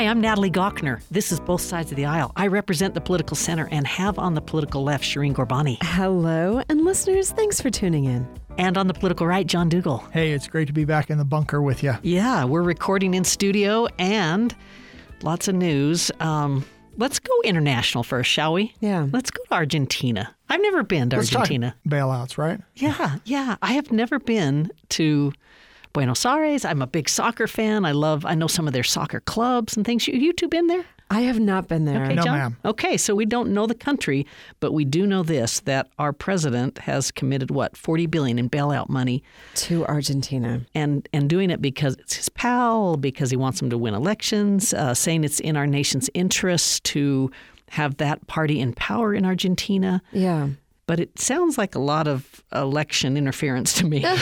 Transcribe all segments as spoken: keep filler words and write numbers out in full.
Hi, I'm Natalie Gawkner. This is Both Sides of the Aisle. I represent the political center and have on the political left Shireen Ghorbani. Hello, and listeners, thanks for tuning in. And on the political right, John Dougal. Hey, it's great to be back in the bunker with you. Yeah, we're recording in studio and lots of news. Um, let's go international first, shall we? Yeah. Let's go to Argentina. I've never been to Let's Argentina. Talk bailouts, right? Yeah, yeah. I have never been to Buenos Aires. I'm a big soccer fan. I love, I know some of their soccer clubs and things. You, you two been there? I have not been there. Okay, No, John? ma'am. Okay, so we don't know the country, but we do know this, that our president has committed, what, forty billion dollars in bailout money. To Argentina. And and doing it because it's his pal, because he wants him to win elections, uh, saying it's in our nation's interest to have that party in power in Argentina. Yeah. But it sounds like a lot of election interference to me.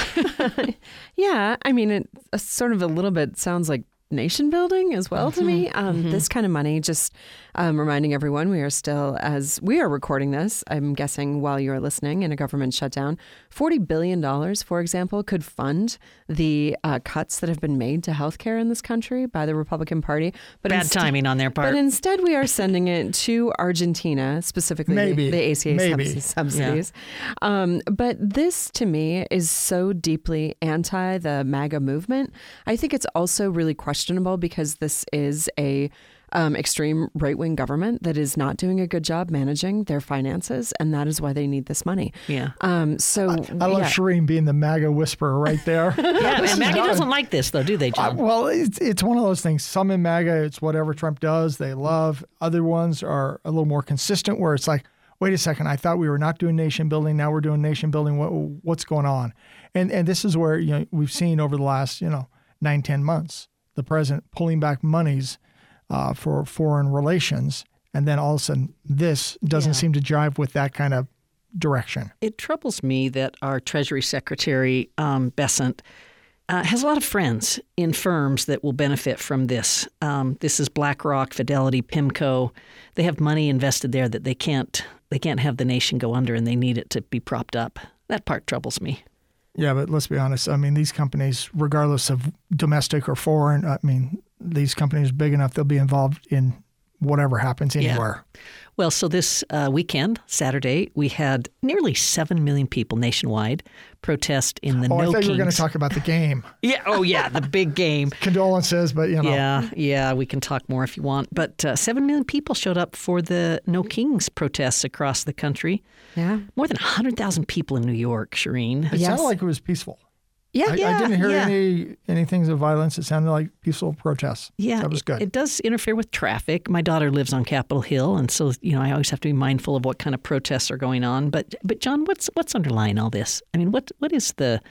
Yeah, I mean, it uh, sort of a little bit sounds like nation building as well to me. Um, Mm-hmm. This kind of money, just um, reminding everyone, we are still, as we are recording this, I'm guessing while you're listening, in a government shutdown. forty billion dollars, for example, could fund the uh, cuts that have been made to healthcare in this country by the Republican Party. But Bad inste- timing on their part. But instead, we are sending it to Argentina, specifically Maybe. the A C A Maybe. subs- subsidies. Um, but this, to me, is so deeply anti the MAGA movement. I think it's also really questionable because this is a um, extreme right-wing government that is not doing a good job managing their finances, and that is why they need this money. Yeah. Um, so I love yeah. Shireen being the MAGA whisperer right there. Yeah, and MAGA not- doesn't like this, though, do they, Uh, John? well, it's it's one of those things. Some in MAGA, it's whatever Trump does, they love. Other ones are a little more consistent, where it's like, wait a second, I thought we were not doing nation building. Now we're doing nation building. What what's going on? And and this is where you know we've seen over the last you know nine ten months the president pulling back monies uh, for foreign relations, and then all of a sudden this doesn't Yeah. seem to jive with that kind of direction. It troubles me that our Treasury Secretary, um, Bessent, uh, has a lot of friends in firms that will benefit from this. Um, this is BlackRock, Fidelity, PIMCO. They have money invested there that they can't they can't have the nation go under, and they need it to be propped up. That part troubles me. Yeah, but let's be honest. I mean, these companies, regardless of domestic or foreign, I mean, these companies are big enough, they'll be involved in whatever happens Yeah. anywhere. Well, so this uh, weekend, Saturday, we had nearly seven million people nationwide protest in the Oh, No I thought Kings. you were going to talk about the game. Yeah. Oh, yeah. The big game. Condolences, but you know. Yeah, yeah, we can talk more if you want. But uh, seven million people showed up for the No Kings protests across the country. Yeah. More than one hundred thousand people in New York, Shireen. It Yes. sounded like it was peaceful. Yeah. I, Yeah, I didn't hear yeah. any any things of violence. It sounded like peaceful protests. Yeah, that was good. It, it does interfere with traffic. My daughter lives on Capitol Hill, and so you know I always have to be mindful of what kind of protests are going on. But but John, what's what's underlying all this? I mean, what what is the?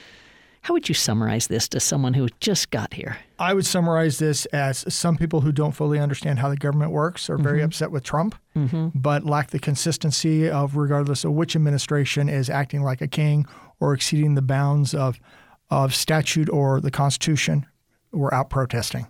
How would you summarize this to someone who just got here? I would summarize this as some people who don't fully understand how the government works are very upset with Trump, but lack the consistency of, regardless of which administration is acting like a king or exceeding the bounds of of statute or the Constitution, we're out protesting.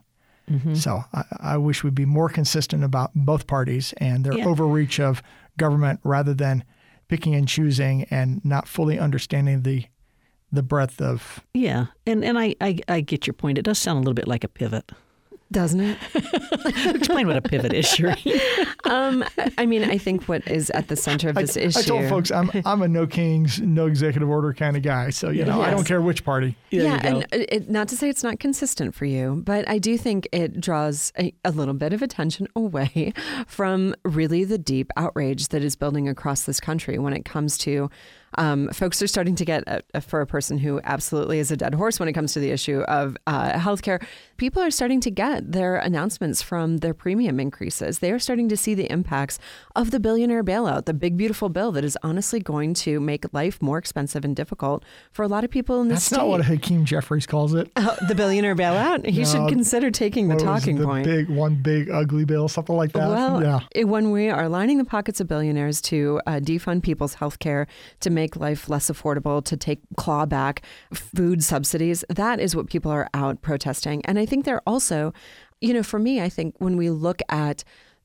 So I, I wish we'd be more consistent about both parties and their Yeah. overreach of government rather than picking and choosing and not fully understanding the the breadth of. Yeah, and and I, I I get your point. It does sound a little bit like a pivot. Doesn't it? Explain what a pivot is, Shireen. um, I mean, I think what is at the center of this I, issue. I told folks I'm I'm a no kings, no executive order kind of guy. So you know I Yes. don't care which party. There yeah, you go. and it, not to say it's not consistent for you, but I do think it draws a, a little bit of attention away from really the deep outrage that is building across this country when it comes to um, folks are starting to get, uh, for a person who absolutely is a dead horse when it comes to the issue of uh, healthcare, people are starting to get their announcements from their premium increases. They are starting to see the impacts of the billionaire bailout, the big, beautiful bill that is honestly going to make life more expensive and difficult for a lot of people in this That's state. not what Hakeem Jeffries calls it. Oh, the billionaire bailout? He No, should consider taking the What was talking the point. Big one, big ugly bill, something like that. Well, yeah. it- when we are lining the pockets of billionaires to uh, defund people's health care, to make life less affordable, to take claw back food subsidies, that is what people are out protesting. And I think they're also, you know, for me, I think when we look at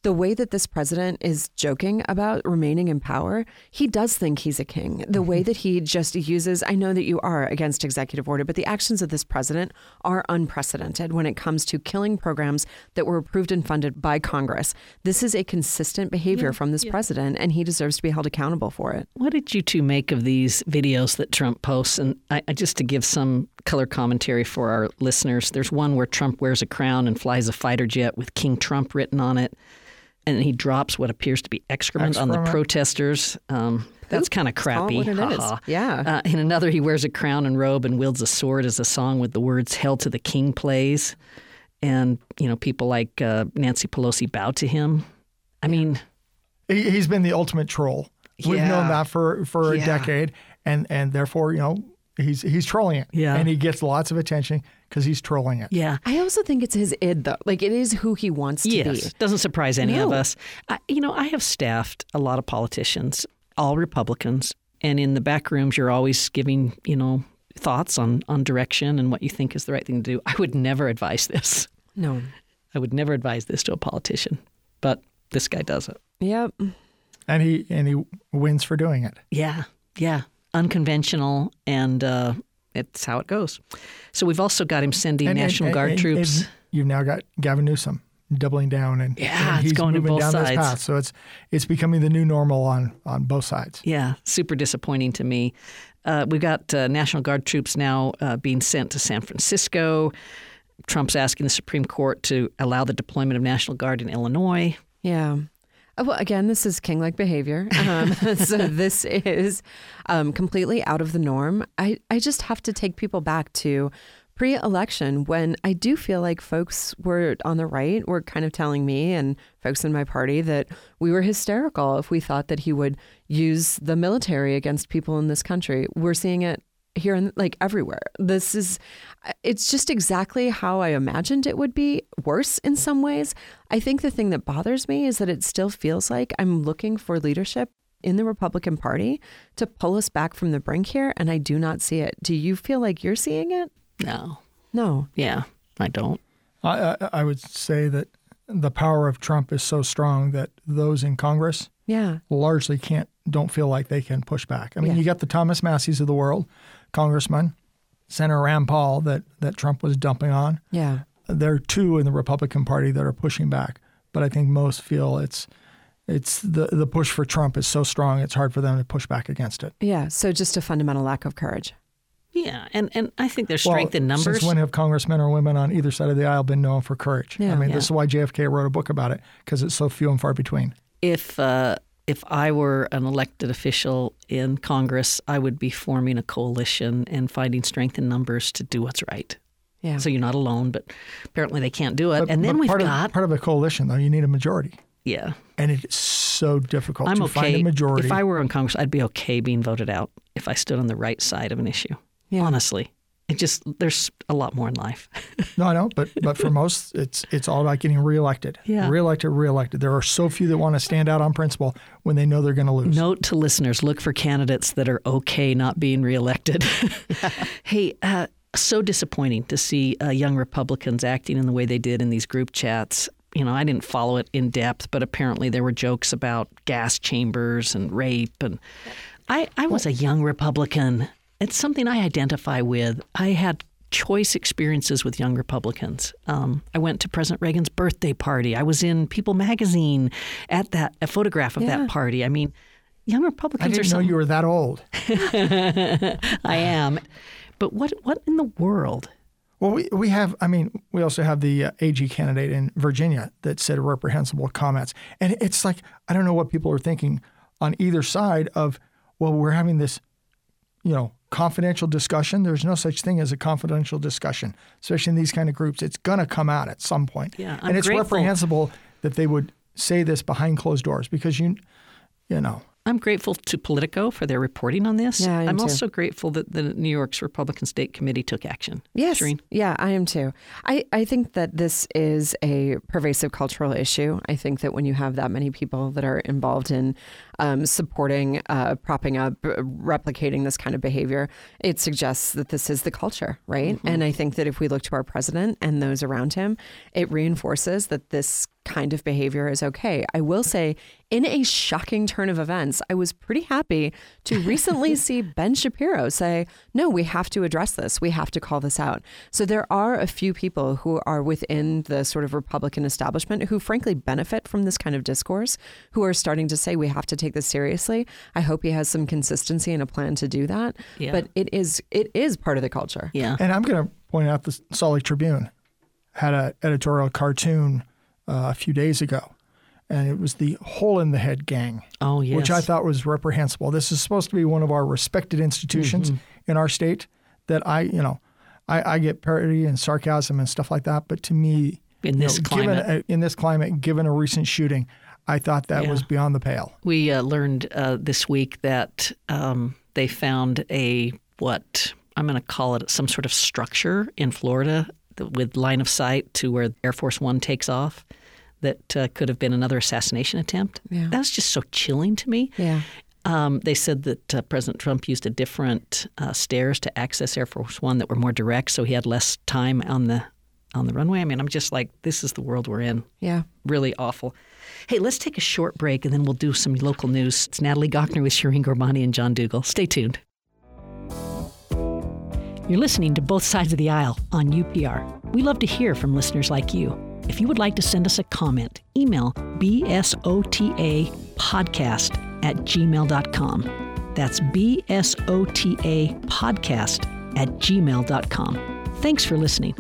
the way that this president is joking about remaining in power, he does think he's a king. The way that he just uses, I know that you are against executive order, but the actions of this president are unprecedented when it comes to killing programs that were approved and funded by Congress. This is a consistent behavior Yeah, from this yeah. president, and he deserves to be held accountable for it. What did you two make of these videos that Trump posts? And I, I, just to give some color commentary for our listeners, there's one where Trump wears a crown and flies a fighter jet with King Trump written on it, and he drops what appears to be excrement, on Excrement. the protesters. Um, that's kind of crappy. Call it what it is. Ha-ha. Yeah. Uh, in another, he wears a crown and robe and wields a sword as a song with the words "Hell to the King" plays. And, you know, people like uh, Nancy Pelosi bow to him. I mean, He, he's been the ultimate troll. We've Yeah. known that for, for a Yeah. decade, and and therefore, you know, he's he's trolling it. Yeah. And he gets lots of attention because he's trolling it. yeah. I also think it's his id, though. Like, it is who he wants to Yes, be. doesn't surprise any of No. us. I, you know, I have staffed a lot of politicians, all Republicans, and in the back rooms, you're always giving, you know, thoughts on, on direction and what you think is the right thing to do. I would never advise this. No. I would never advise this to a politician, but this guy does it. Yep. And he and he wins for doing it. Yeah, yeah. Unconventional, and uh, it's how it goes. So we've also got him sending And- and- National and- Guard and- troops. and you've now got Gavin Newsom doubling down, and, Yeah, and it's he's going to moving both down sides. this path. So it's it's becoming the new normal on on both sides. Yeah, super disappointing to me. Uh, we've got uh, National Guard troops now uh, being sent to San Francisco. Trump's asking the Supreme Court to allow the deployment of National Guard in Illinois. Yeah. Uh, Well, again, this is king-like behavior. Um, so this is um, completely out of the norm. I, I just have to take people back to pre-election when I do feel like folks were on the right were kind of telling me and folks in my party that we were hysterical if we thought that he would use the military against people in this country. We're seeing it here and like everywhere. This is, it's just exactly how I imagined it would be, worse in some ways. I think the thing that bothers me is that it still feels like I'm looking for leadership in the Republican Party to pull us back from the brink here, and I do not see it. Do you feel like you're seeing it? No. No. Yeah, I don't. I, I I would say that the power of Trump is so strong that those in Congress Yeah. largely can't don't feel like they can push back. I mean, Yeah. you got the Thomas Masseys of the world, Congressman, Senator Rand Paul that that Trump was dumping on. Yeah. There are two in the Republican Party that are pushing back, but I think most feel it's it's the the push for Trump is so strong it's hard for them to push back against it. Yeah. So just a fundamental lack of courage. Yeah, and, and I think there's strength in numbers. Since when have congressmen or women on either side of the aisle been known for courage? Yeah. I mean, Yeah. this is why J F K wrote a book about it, because it's so few and far between. If uh, if I were an elected official in Congress, I would be forming a coalition and finding strength in numbers to do what's right. Yeah. So you're not alone, but apparently they can't do it. But, and then but we've part got of, part of a coalition, though, you need a majority. yeah. And it's so difficult I'm to okay. find a majority. If I were in Congress, I'd be okay being voted out if I stood on the right side of an issue. Yeah. Honestly, it just there's a lot more in life. No, I know, but but for most, it's it's all about getting reelected. Yeah. Reelected, reelected. There are so few that want to stand out on principle when they know they're going to lose. Note to listeners: look for candidates that are okay not being reelected. Hey, uh, so disappointing to see uh, young Republicans acting in the way they did in these group chats. You know, I didn't follow it in depth, but apparently there were jokes about gas chambers and rape. And I, I was a young Republican. It's something I identify with. I had choice experiences with young Republicans. Um, I went to President Reagan's birthday party. I was in People magazine at that, a photograph of Yeah. that party. I mean, young I Republicans are didn't know something. you were that old. I am. But what what in the world? Well, we, we have, I mean, we also have the uh, A G candidate in Virginia that said reprehensible comments. And it's like, I don't know what people are thinking on either side of, well, we're having this, you know, confidential discussion. There's no such thing as a confidential discussion, especially in these kind of groups. It's going to come out at some point. Yeah, I'm and it's grateful. reprehensible that they would say this behind closed doors because, you, you know, I'm grateful to Politico for their reporting on this. Yeah, I am I'm too. also grateful that the New York's Republican State Committee took action. Yes. Shireen? Yeah, I am too. I, I think that this is a pervasive cultural issue. I think that when you have that many people that are involved in um, supporting, uh, propping up, uh, replicating this kind of behavior, it suggests that this is the culture, right? Mm-hmm. And I think that if we look to our president and those around him, it reinforces that this kind of behavior is okay. I will say, in a shocking turn of events, I was pretty happy to recently see Ben Shapiro say, no, we have to address this. We have to call this out. So there are a few people who are within the sort of Republican establishment who frankly benefit from this kind of discourse, who are starting to say we have to take this seriously. I hope he has some consistency and a plan to do that. Yeah. But it is it is part of the culture. Yeah. And I'm going to point out the Salt Lake Tribune had an editorial cartoon uh, a few days ago, and it was the Hole in the Head Gang, Oh, yes. which I thought was reprehensible. This is supposed to be one of our respected institutions Mm-hmm. in our state that I, you know, I, I get parody and sarcasm and stuff like that. But to me, In you this know, climate. given a, in this climate, given a recent shooting, I thought that Yeah. was beyond the pale. We uh, learned uh, this week that um, they found a, what I'm going to call it, some sort of structure in Florida with line of sight to where Air Force One takes off that uh, could have been another assassination attempt. Yeah. That was just so chilling to me. Yeah. Um, they said that uh, President Trump used a different uh, stairs to access Air Force One that were more direct, so he had less time on the on the runway. I mean, I'm just like, this is the world we're in. Yeah. Really awful. Hey, let's take a short break and then we'll do some local news. It's Natalie Gochner with Shireen Gorbani and John Dougal. Stay tuned. You're listening to Both Sides of the Aisle on U P R. We love to hear from listeners like you. If you would like to send us a comment, email B S O T A podcast at gmail dot com. That's B S O T A podcast at gmail dot com. Thanks for listening.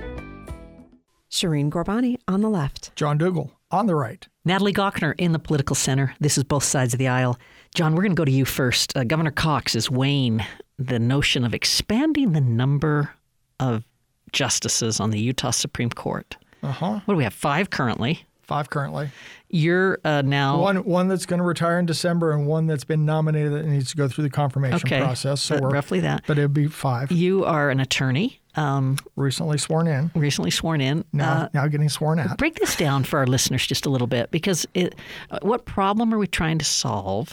Shireen Gorbani on the left. John Dougal on the right. Natalie Gochner in the Political Center. This is Both Sides of the Aisle. John, we're going to go to you first. Uh, Governor Cox is weighing the notion of expanding the number of justices on the Utah Supreme Court. Uh-huh. What do we have? Five currently. Five currently. You're uh, now One one that's going to retire in December and one that's been nominated that needs to go through the confirmation okay, process. So but we're, roughly that. But it would be five. You are an attorney, um, Recently sworn in. recently sworn in. Now, Uh, now getting sworn out. break this down for our listeners just a little bit, because it, uh, what problem are we trying to solve?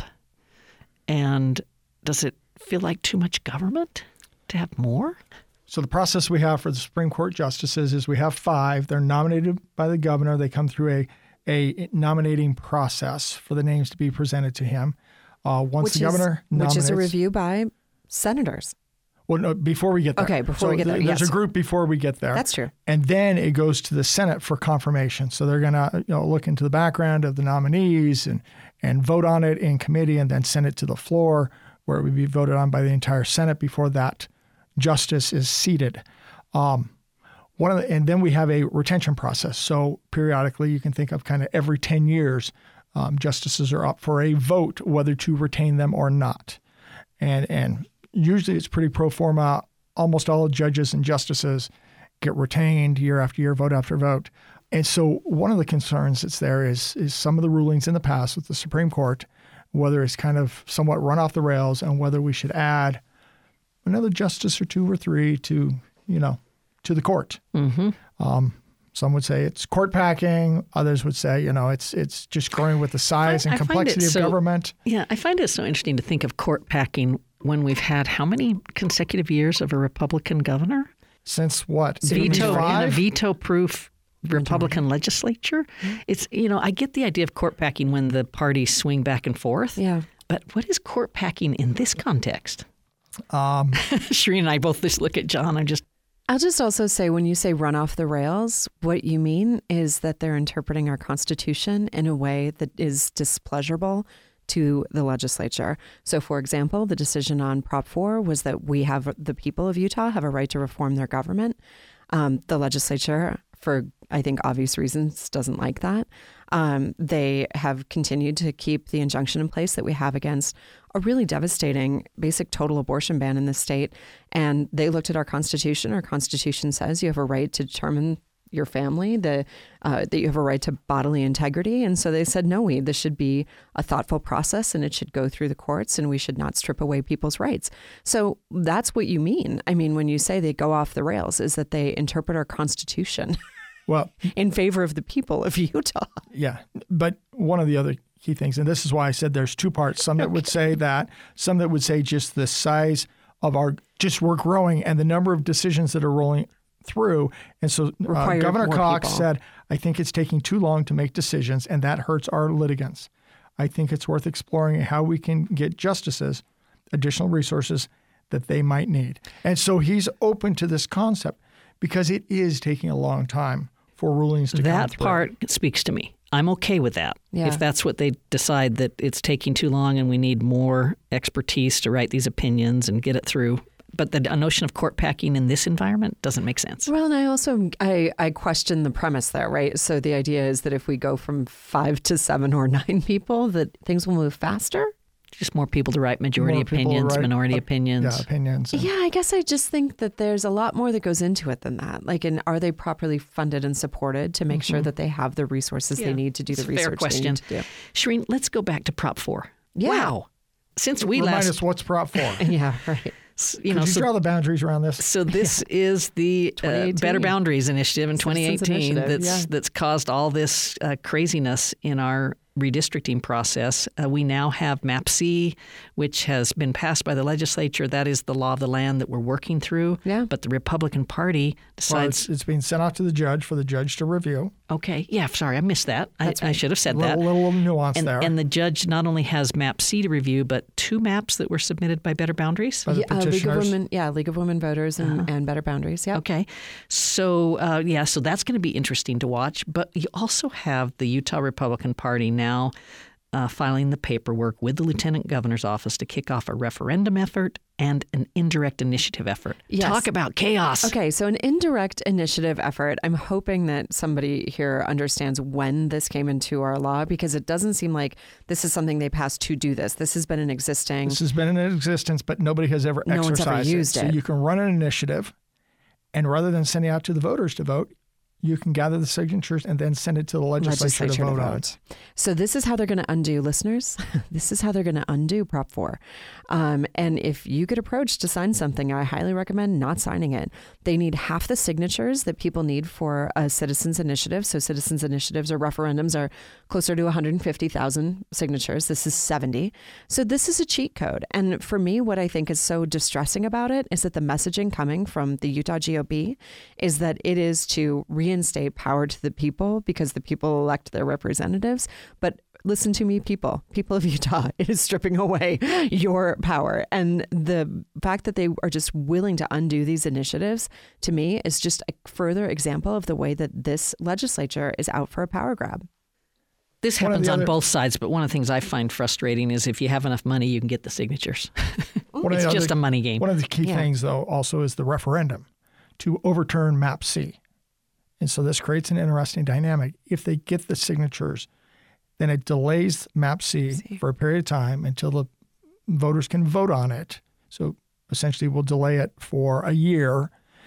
And does it feel like too much government to have more? So the process we have for the Supreme Court justices is we have five. They're nominated by the governor. They come through a a nominating process for the names to be presented to him. Uh, once Which the governor is, nominates, which is a review by senators. Well, no, before we get there. Okay, before So we get there, th- There's yes. a group before we get there. That's true. And then it goes to the Senate for confirmation. So they're going to you know, look into the background of the nominees and, and vote on it in committee and then send it to the floor where it would be voted on by the entire Senate before that justice is seated. Um, one of the, and then we have a retention process. So periodically, you can think of kind of every ten years, um, justices are up for a vote whether to retain them or not. And and usually it's pretty pro forma. Almost all judges and justices get retained year after year, vote after vote. And so one of the concerns that's there is is some of the rulings in the past with the Supreme Court, whether it's kind of somewhat run off the rails and whether we should add another justice or two or three to, you know, to the court. Mm-hmm. Um, some would say it's court packing. Others would say, you know, it's it's just growing with the size I- and I find it complexity of so- government. Yeah, I find it so interesting to think of court packing when we've had how many consecutive years of a Republican governor? Since what? Veto in a seventy-five? veto-proof Republican legislature. It's, you know, I get the idea of court packing when the parties swing back and forth. Yeah. But what is court packing in this context? Um, Shireen and I both just look at John. I'm just, I'll just also say when you say run off the rails, what you mean is that they're interpreting our Constitution in a way that is displeasurable to the legislature. So, for example, the decision on Prop four was that we have, the people of Utah have a right to reform their government. Um, the legislature, for I think obvious reasons, doesn't like that. Um, they have continued to keep the injunction in place that we have against a really devastating basic total abortion ban in the state. And they looked at our Constitution. Our Constitution says you have a right to determine your family, the, uh, that you have a right to bodily integrity. And so they said, no, we, this should be a thoughtful process and it should go through the courts and we should not strip away people's rights. So that's what you mean. I mean, when you say they go off the rails, is that they interpret our Constitution well, in favor of the people of Utah. yeah. But one of the other key things, and this is why I said there's two parts. Some that would say that, some that would say just the size of our, just we're growing and the number of decisions that are rolling through. And so uh, Require Governor more Cox people. said, I think it's taking too long to make decisions, and that hurts our litigants. I think it's worth exploring how we can get justices additional resources that they might need. And so he's open to this concept because it is taking a long time for rulings to come That through. part speaks to me. I'm okay with that. Yeah. If that's what they decide, that it's taking too long and we need more expertise to write these opinions and get it through. But the notion of court packing in this environment doesn't make sense. Well, and I also I, I question the premise there, right? So the idea is that if we go from five to seven or nine people, that things will move faster. Just more people to write majority More people opinions, write minority op- opinions. Yeah, opinions. and- Yeah, I guess I just think that there's a lot more that goes into it than that. Like, and are they properly funded and supported to make sure that they have the resources Yeah. they need to do the It's a research fair question. they need to do? Shireen, let's go back to Prop four. Yeah. Wow. Since we Remind last, us what's Prop four. Yeah, right. you know, Could you so, draw the boundaries around this? so this is the uh, twenty eighteen Better Boundaries Initiative in twenty Citizens eighteen Initiative, that's yeah. that's caused all this uh, craziness in our redistricting process. Uh, we now have Map C, which has been passed by the legislature. That is the law of the land that we're working through. Yeah. But the Republican Party Well, decides, it's, it's being sent out to the judge for the judge to review. okay, yeah, sorry, I missed that. I, That's I right. should have said Little, that. little nuance And, there. and the judge not only has Map C to review, but two maps that were submitted by Better Boundaries. By the Yeah, uh, League of petitioners. Women, yeah, League of Women Voters and, and Better Boundaries. Yeah. Okay. So, uh, yeah, so that's going to be interesting to watch. But you also have the Utah Republican Party now uh, filing the paperwork with the Lieutenant Governor's office to kick off a referendum effort and an indirect initiative effort. Yes. Talk about chaos. Okay, so an indirect initiative effort. I'm hoping that somebody here understands when this came into our law, because it doesn't seem like this is something they passed to do this. This has been an existing. This has been in existence, but nobody has ever No one's exercised ever used it. it. So you can run an initiative, and rather than sending out to the voters to vote, you can gather the signatures and then send it to the legislature, legislature to to vote on. vote. So this is how they're going to undo, listeners. This is how they're going to undo Prop four. Um, and if you get approached to sign something, I highly recommend not signing it. They need half the signatures that people need for a citizens initiative. So citizens initiatives or referendums are closer to one hundred fifty thousand signatures. This is seventy. So this is a cheat code. And for me, what I think is so distressing about it is that the messaging coming from the Utah G O P is that it is to reinstate power to the people because the people elect their representatives. But listen to me, people, people of Utah, it is stripping away your power. And the fact that they are just willing to undo these initiatives, to me, is just a further example of the way that this legislature is out for a power grab. This One of happens the on other- both sides, but one of the things I find frustrating is if you have enough money, you can get the signatures. One of It's the just other- a money game. One of the key Yeah. things, though, also is the referendum to overturn Map C. And so this creates an interesting dynamic. If they get the signatures, then it delays Map C for a period of time until the voters can vote on it. So essentially, we'll delay it for a year.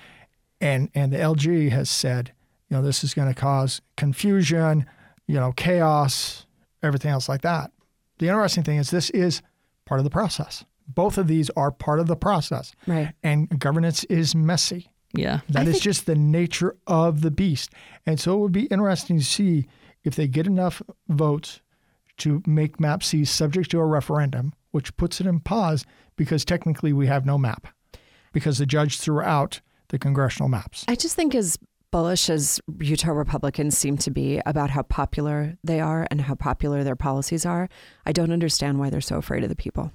And and the L G has said, you know, this is going to cause confusion, you know, chaos, everything else like that. The interesting thing is this is part of the process. Both of these are part of the process. Right. And governance is messy. Yeah. That I is think- just the nature of the beast. And so it would be interesting to see if they get enough votes to make Map C subject to a referendum, which puts it in pause because technically we have no map because the judge threw out the congressional maps. I just think as bullish as Utah Republicans seem to be about how popular they are and how popular their policies are, I don't understand why they're so afraid of the people.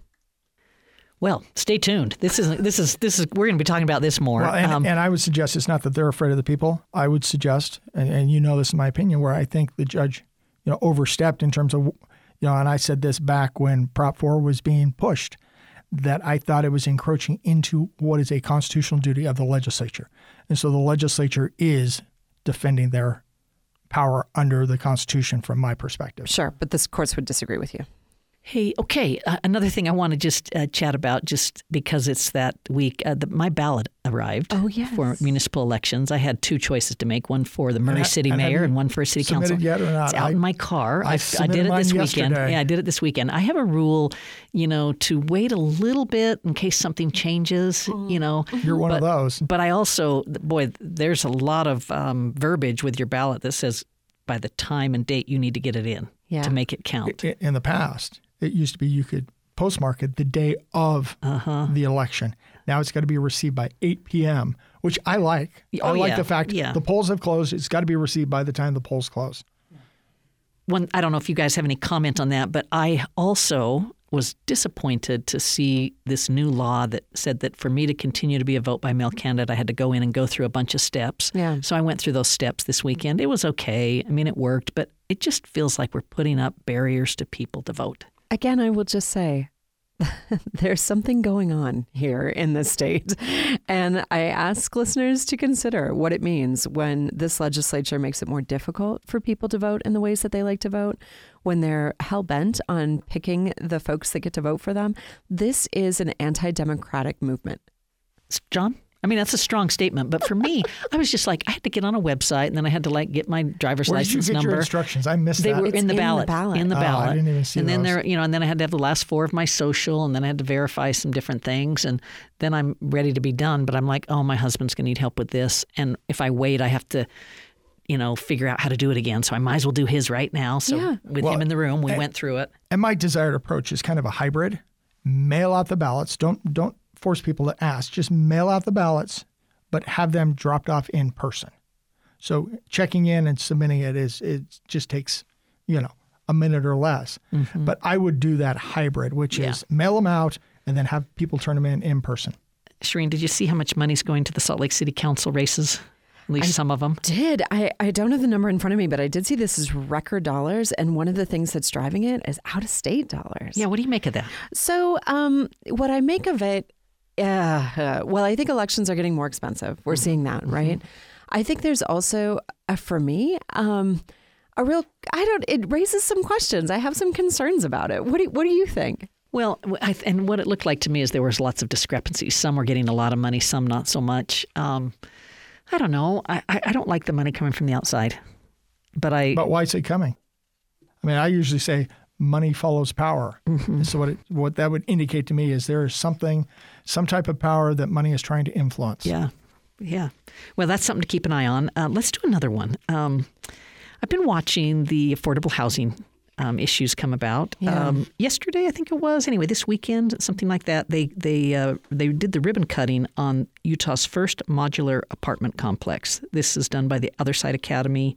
Well, stay tuned. This is this is this is we're going to be talking about this more. Well, and, Um, and I would suggest it's not that they're afraid of the people. I would suggest, and, and you know this is my opinion, where I think the judge, you know, overstepped in terms of, you know, and I said this back when Prop four was being pushed, that I thought it was encroaching into what is a constitutional duty of the legislature. And so the legislature is defending their power under the Constitution from my perspective. Sure, but this courts would disagree with you. Hey, okay. Uh, another thing I want to just uh, chat about, just because it's that week, uh, the, my ballot arrived Oh, yes. for municipal elections. I had two choices to make: one for the Murray ha- City and have Mayor you and one for City submitted Council. yet or not? It's out I- in my car. I I, I submitted did it this mine weekend. yesterday. Yeah, I did it this weekend. I have a rule, you know, to wait a little bit in case something changes. You know, You're one of But- those. But I also, boy, there's a lot of um, verbiage with your ballot that says by the time and date you need to get it in Yeah. to make it count. I- In the past, it used to be you could postmark it the day of Uh-huh. the election. Now it's got to be received by eight p.m., which I like. Oh, I like yeah. the fact Yeah. the polls have closed. It's got to be received by the time the polls close. One, I don't know if you guys have any comment on that, but I also was disappointed to see this new law that said that for me to continue to be a vote by mail candidate, I had to go in and go through a bunch of steps. Yeah. So I went through those steps this weekend. It was okay. I mean, it worked, but it just feels like we're putting up barriers to people to vote. Again, I will just say there's something going on here in this state. And I ask listeners to consider what it means when this legislature makes it more difficult for people to vote in the ways that they like to vote, when they're hell-bent on picking the folks that get to vote for them. This is an anti-democratic movement. John? I mean, that's a strong statement, but for me, I was just like, I had to get on a website, and then I had to like get my driver's Where did you license get number. your instructions? I missed They that. were It's in the in the ballot. ballot. In the Oh, I ballot. didn't even see and then those. there, you know, and then I had to have the last four of my social, and then I had to verify some different things, and then I'm ready to be done. But I'm like, oh, my husband's going to need help with this, and if I wait, I have to, you know, figure out how to do it again. So I might as well do his right now. So Yeah. with Well, him in the room, we and- went through it. And my desired approach is kind of a hybrid. Mail out the ballots. Don't don't force people to ask. Just mail out the ballots, but have them dropped off in person. So checking in and submitting it is it just takes, you know, a minute or less. Mm-hmm. But I would do that hybrid, which Yeah. is mail them out and then have people turn them in in person. Shireen, did you see how much money's going to the Salt Lake City Council races? At least some of them. Did I, I don't have the number in front of me, but I did see this is record dollars. And one of the things that's driving it is out of state dollars. Yeah, what do you make of that? So um, what I make of it, uh, well, I think elections are getting more expensive. We're seeing that, right? I think there's also, uh, for me, um, a real, I don't, it raises some questions. I have some concerns about it. What do, what do you think? Well, I, and what it looked like to me is there was lots of discrepancies. Some were getting a lot of money, some not so much. Um, I don't know. I, I don't like the money coming from the outside, but I. But why is it coming? I mean, I usually say money follows power. Mm-hmm. So what it, what that would indicate to me is there is something, some type of power that money is trying to influence. Yeah, yeah. Well, that's something to keep an eye on. Uh, let's do another one. Um, I've been watching the affordable housing um, issues come about. Yeah. Um, yesterday, I think it was. Anyway, this weekend, something like that. They they uh, they did the ribbon cutting on Utah's first modular apartment complex. This is done by the Other Side Academy.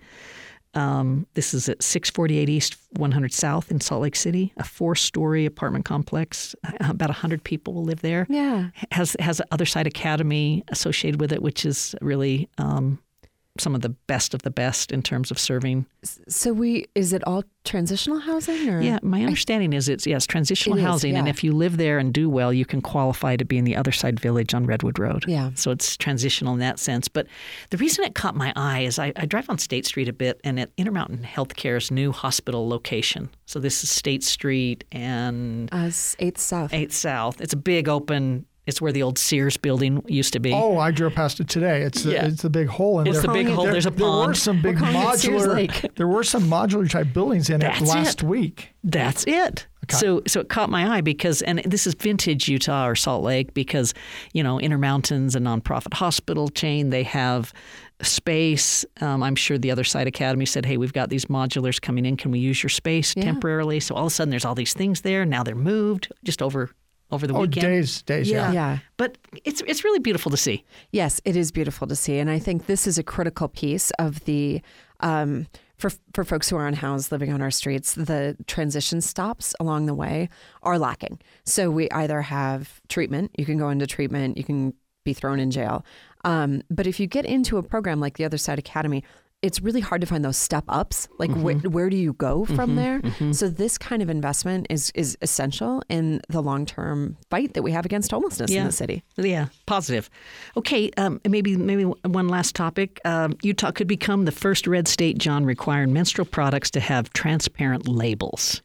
Um, this is at six forty-eight East, one hundred South in Salt Lake City, a four-story apartment complex. About one hundred people will live there. Yeah. Has has Other Side Academy associated with it, which is really um, some of the best of the best in terms of serving. So we, is it all transitional housing or? Yeah, my understanding is it's yes transitional It is, housing, and yeah. if you live there and do well, you can qualify to be in the Other Side Village on Redwood Road. Yeah. So it's transitional in that sense. But the reason it caught my eye is I, I drive on State Street a bit, and at Intermountain Healthcare's new hospital location. So this is State Street and Uh, eighth South. eighth South. It's a big open. It's where the old Sears building used to be. Oh, I drove past it today. It's the, Yeah. it's the big hole in It's there. the big calling it- hole. There, There's a there pond. were some big calling it Sears modular. Lake. There were some modular type buildings in That's it last it. week. That's it. Okay. So so it caught my eye because, and this is vintage Utah or Salt Lake because, you know, Intermountain's a nonprofit hospital chain. They have space. Um, I'm sure the Other Side Academy said, hey, we've got these modulars coming in. Can we use your space Yeah. temporarily? So all of a sudden there's all these things there. Now they're moved just over over the Oh, weekend. days, days, yeah. Yeah. But it's it's really beautiful to see. Yes, it is beautiful to see. And I think this is a critical piece of the, um, for, for folks who are unhoused living on our streets, the transition stops along the way are lacking. So we either have treatment, you can go into treatment, you can be thrown in jail. Um, but if you get into a program like the Other Side Academy, it's really hard to find those step ups. Like Mm-hmm. wh- where do you go from there? So this kind of investment is is essential in the long term fight that we have against homelessness in Yeah. the city. Yeah, positive. Okay, um, maybe maybe one last topic. Um, Utah could become the first red state, John, requiring menstrual products to have transparent labels.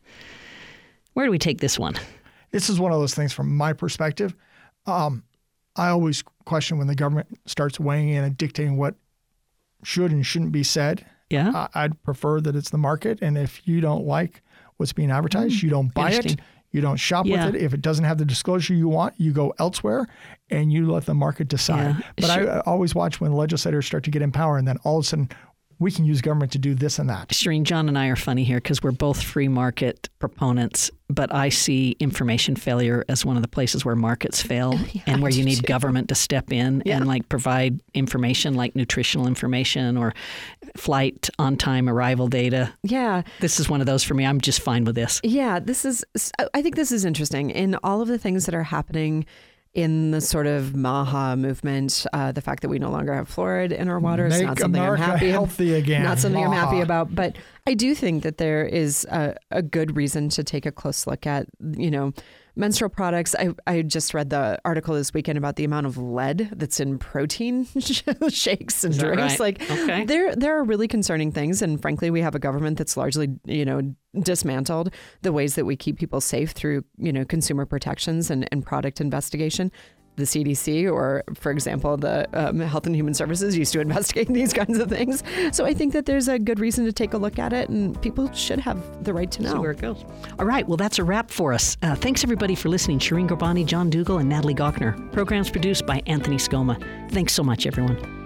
Where do we take this one? This is one of those things from my perspective. Um, I always question when the government starts weighing in and dictating what should and shouldn't be said. Yeah. I, I'd prefer that it's the market. And if you don't like what's being advertised, you don't buy it. interesting. You don't shop Yeah. with it. If it doesn't have the disclosure you want, you go elsewhere and you let the market decide. Yeah, but sure. I always watch when legislators start to get in power and then all of a sudden we can use government to do this and that. Shireen, John and I are funny here because we're both free market proponents, but I see information failure as one of the places where markets fail yeah, and where you need too. government to step in yeah. and like provide information like nutritional information or flight on time arrival data. Yeah. This is one of those for me. I'm just fine with this. Yeah, this is, I think this is interesting. In all of the things that are happening in the sort of MAHA movement, uh, the fact that we no longer have fluoride in our water is not something America I'm happy healthy again. Not something MAHA. I'm happy about. But I do think that there is a, a good reason to take a close look at, you know, menstrual products. I, I just read the article this weekend about the amount of lead that's in protein shakes and drinks. Right? Like okay. there, there are really concerning things. And frankly, we have a government that's largely, you know, dismantled the ways that we keep people safe through, you know, consumer protections and, and product investigation. The C D C or, for example, the um, Health and Human Services used to investigate these kinds of things. So I think that there's a good reason to take a look at it, and people should have the right to know see where it goes. All right. Well, that's a wrap for us. Uh, thanks, everybody, for listening. Shireen Ghorbani, John Dougal, and Natalie Gochner. Programs produced by Anthony Scoma. Thanks so much, everyone.